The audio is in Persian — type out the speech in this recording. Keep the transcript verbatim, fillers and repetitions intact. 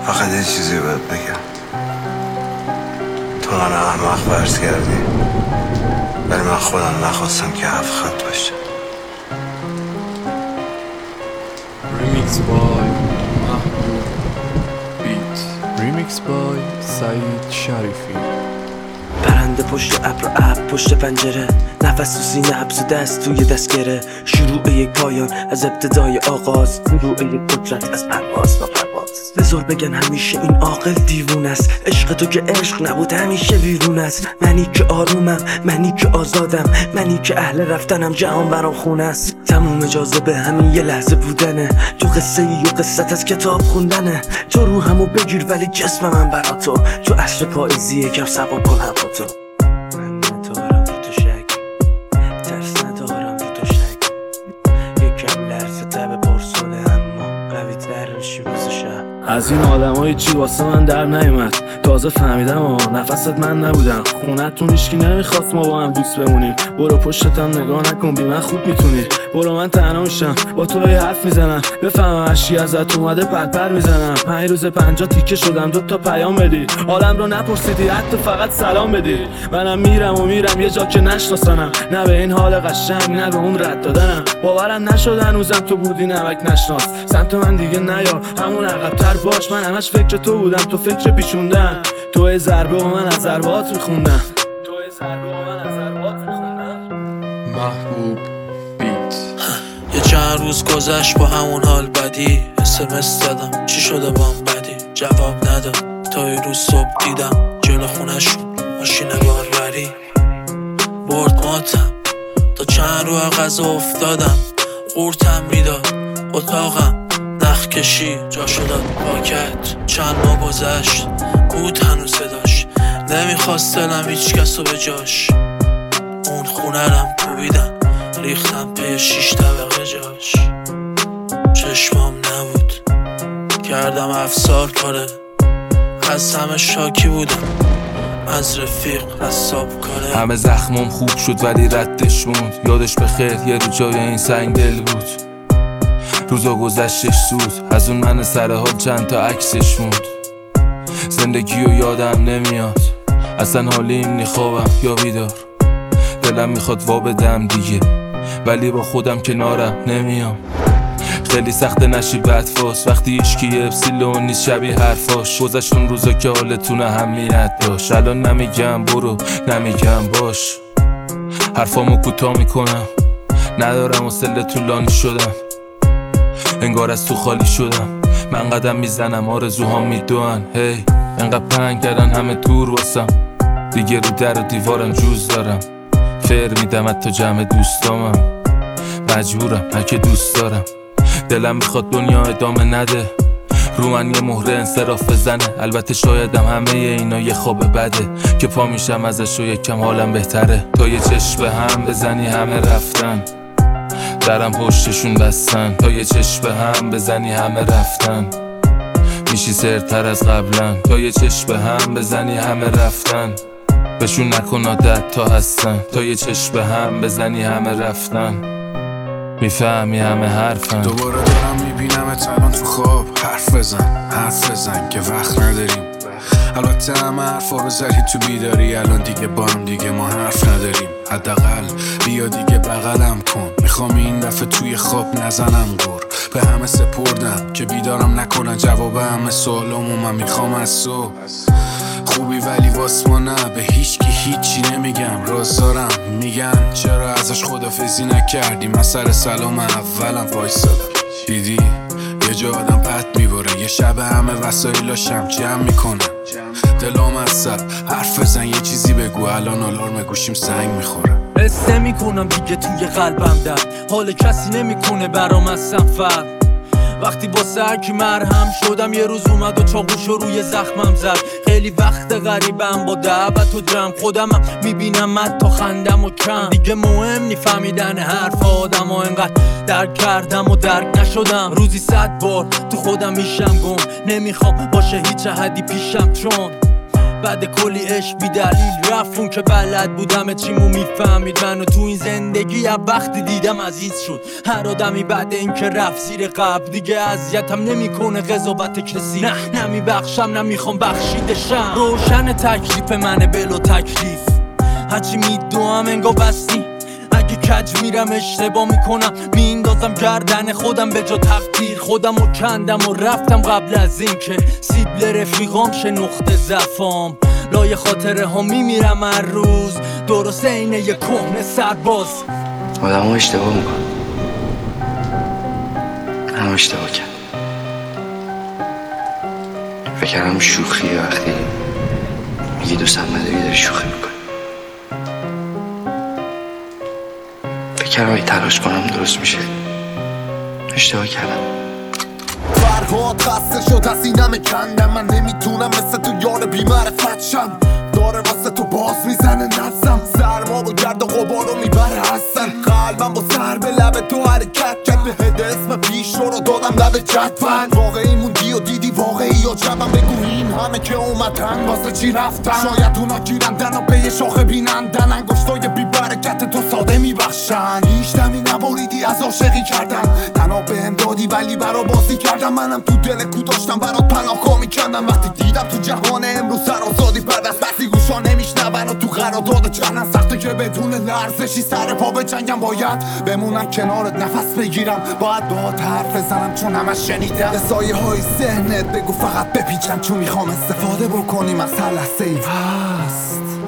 فقط یه چیزی باید بگم، تو من احمق فرض کردی، ولی من خودم نخواستم که هفت خط باشه. Remix by محبوب بیت. Remix by سعید شریفی. پرنده پشت ابر و ابر پشت پنجره، نفس تو سینه، حبس و دست توی دستگره. شروع یک پایان از ابتدای آغاز، شروع یک قدرت از پرواز ناپرواز. بذار بگن همیشه این عاقل دیوون است، عشق تو که عشق نبود همیشه ویرون است. منی که آرومم، منی که آزادم، منی که اهل رفتنم، جهان برام خونه است. تموم جاذبه همین یه لحظه بودنه، تو قصه ای و قصت از کتاب خوندنه. تو روحمو بگیر ولی جسم من برا تو، تو عصر پاییزی یکم سبا کن هم با تو. من ندارم رو تو شک، ترس ندارم رو تو شک. یکم لرزه تب پرسونه اما قوی تر میشی روز شب. از این آدم های چی واسه من در نیومد، تازه فهمیدم آه نفست من نبودم. خونتون هیچکی نمیخواست ما با هم دوست بمونیم. برو پشتتم نگاه نکن بی من خوب میتونی. برو من تنها میشم با تو یه حرف میزنم، بفهمم اشی ازت اومده پر پر میزنم. پنج روز پنجا تیکه شدم دو تا پیام بدی، حالم رو نپرسیدی حتی فقط سلام بدی. منم میرم و میرم یه جا که نشناسنم، نه به این حال قشنگ نه به اون رد دادنم. باورم نشد هنوزم تو بودی نمک نشناس. سمت من دیگه نیا همون عقب‌تر باش، من همش فکر تو بودم تو فکر پیچوندن. تو ای ضربه و من از ضربات میخوندم، تو ای ضربه و من از ضربات میخوندم. محبوب بیت. یه چند روز گذشت با همون حال بدی، اسمس دادم چی شده بام بدی، جواب نداد. تا یه روز صبح دیدم جلو خونشون ماشین باربری برد ماتم. تا چند رو غذا افتادم، قورتم میداد اتاقم، نخ کشی جا شداد پاکت. چند ماه گذشت بود هنوز صداش، نمیخواست دلم هیچ کس رو به جاش. اون خونه رم کوبیدم ریختم پی شیش طبقه جاش. چشمام نبود کردم افسار کاره، از همه شاکی بودم، از رفیق حساب کاره. همه زخمم خوب شد ولی ردش موند، یادش بخیر یه رو جای این سنگ دل بود. روزا گذشتش سود، از اون من سر حال چند تا عکسش موند. زندگی رو یادم نمیاد، اصلا حالیم نی خوابم یا بیدار. دلم میخواد وا بدم دیگه ولی با خودم کنارم نمیام. خیلی سخت نشی بدفاس وقتی ایشکی اپسیلون نیست شبیه حرفاش. گذشتون روزا که حالتون اهمیت داشت، الان نمیگم برو نمیگم باش. حرفامو کوتاه میکنم، ندارم حوصله طولانی شدم. انگار از تو خالی شدم، من قدم میزنم آرزوهام میدوان. هی انقدر پنگ کردن همه دور واسم، دیگه رو در و دیوارم جوز دارم. فر میدم حتی جمع دوستامم، مجبورم اگه دوست دارم. دلم میخواد دنیا ادامه نده، رو من یه مهره انصراف بزنه. البته شایدم همه اینا یه خواب بده که پا میشم ازش و یکم حالم بهتره. تا یه چشم به هم بزنی همه رفتن، درم پشتشون بستن. تا یه چشم به هم بزنی همه رفتن، میشی سرتر از قبلن. تا یه چشم به هم بزنی همه رفتن، بهشون نکن عادت تا هستن. تا یه چشم به هم بزنی همه رفتن، میفهمی همه حرفن. دوباره دارم میبینمت الان تو خواب، حرف بزن حرف بزن که وقت نداریم. البته همه حرفا رو زدی تو بیداری، الان دیگه با هم دیگه ما حرف نداریم. حداقل بیا دیگه بغلم کن، میخوام این دفعه توی خواب نزنم گور. به همه سپردم که بیدارم نکنن، جواب همه سوالامو من میخوام از تو. خوبی ولی واس ما نه، به هیچ کی هیچی نمیگم. راز دارم میگن چرا ازش خدافزی نکردی، من سر سلام اولم وایسادم. دیدی یه جا آدم پت میبره، یه شب همه وسایلاشم جمع میکنم. دلام از سر حرف بزن یه چیزی بگو، الان آلارم گوشیم سنگ میخوره. حس نمیکنم دیگه توی قلبم درد، حال کسی نمیکنه برام اصلا فرق. وقتی با سرکی مرهم شدم، یه روز اومد و چاقوشو روی زخمم زد. خیلی وقت غریبم با دعوت و درم، خودمم میبینم حتی خندم و کم. دیگه مهم نی فهمیدن حرف آدم و انقدر درک کردم و درک نشدم. روزی صد بار تو خودم میشم گم، نمیخوام باشه هیچ حدی پیشم، چون بعد کلی عشق بی دلیل رفت. اون که بلد بودم چیمو میفهمید منو تو این زندگی از وقتی دیدم عزیز شد. هر آدمی بعد این که رفت زیر قبل دیگه اذیتم نمیکنه قضاوت کسی. نه نمیبخشم نمیخوام بخشیده شم. روشن تکلیف منه بلو تکلیف، هرچی میدوام انگا بستی. اگه کج میرم اشتباه میکنم میندازم گردن خودم به جا تقدیر. خودم و کندم و رفتم قبل از این که سیبل رفیقام شه نقطه ضعفام. لای خاطره ها میمیرم هر روز درست اینه یه کهنه سرباز. آدم ها اشتباه میکن، هم اشتباه کرد. فکرم شوخی وقتی میگی دوستم نداری داری شوخی میکنی. فکرم ای تلاش کنم درست میشه. اشتباه کردم. فرهاد خسته شد از اینم کندم. من نمیتونم مثل تو یار بی‌معرفت شم. داره واسه تو باز میزنه نفسم. سرما و گرد و غبارو میبره هستن. قلبم با سر به لب تو حرکت کرد. به هد اسم پیش رو دادم لب جدول. واقعی موندی و دیدی واقعی یا جمعم. بگو این همه که اومدن واسه چی رفتن. شاید اونا گیرندن و به یه شاخه بینندن. انگشتای بی برکت تو ساده میبخشن. هیچ دمی نبریدی از عاشقی کردن. تنها بهم دادی ولی برا بازی کردم. منم تو دل کو داشتم برات پناهگاه میکردم. وقتی دیدم تو جهان امروز سر آزادی پردست. بسی گوشا نمیشنون و تو قرارداد چندن. سخته که بدون لرزشی سر پا به جنگم. باید بمونم کنارت نفس بگیرم. باید باهات حرف بزنم چون همش شنیدم. سایه های ذهنت بگو فقط بپیچم. چون میخوام استفاده بکنیم از هر لحظه ای هست.